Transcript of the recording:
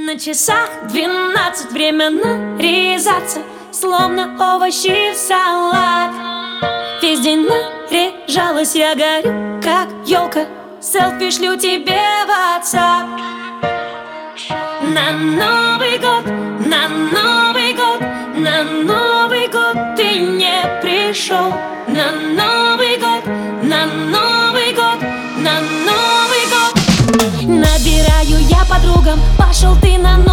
На часах 12, время нарезаться, словно овощи в салат. Весь день наряжалась, я горю, как елка. Селфи шлю тебе в WhatsApp. На Новый год, на Новый год, на Новый год ты не пришел. На Новый год, на Новый год, на Новый год. Набираю я подругам, пошел ты на Новый год.